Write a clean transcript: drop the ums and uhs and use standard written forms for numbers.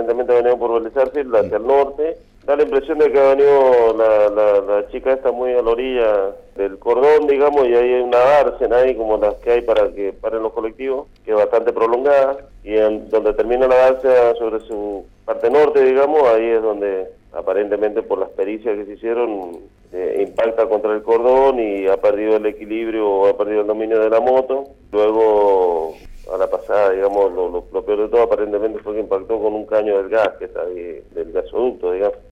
aparentemente ha venido por Bellezarfield hacia el norte. Da la impresión de que ha venido la chica esta muy a la orilla del cordón, digamos, y ahí hay una dársena ahí como las que hay para que paren los colectivos, que es bastante prolongada, y donde termina la dársena sobre su parte norte, digamos, ahí es donde aparentemente por las pericias que se hicieron impacta contra el cordón y ha perdido el equilibrio o ha perdido el dominio de la moto. Luego, a la pasada, digamos, lo peor de todo aparentemente fue que impactó con un caño del gas que está ahí, del gasoducto, digamos.